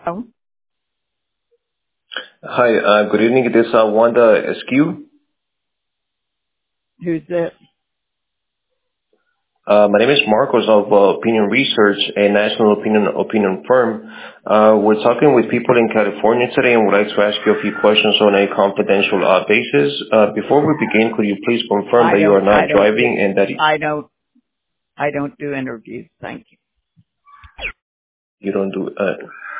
Oh, Hi, good evening. This is Wanda Askew. who's it? My name is Marcos of Opinion Research, a national opinion firm. We're talking with people in California today and would like to ask you a few questions on a confidential basis. Before we begin, could you please confirm I that you are don't, I not don't do, driving and that I don't, I don't do interviews. Thank you. you don't do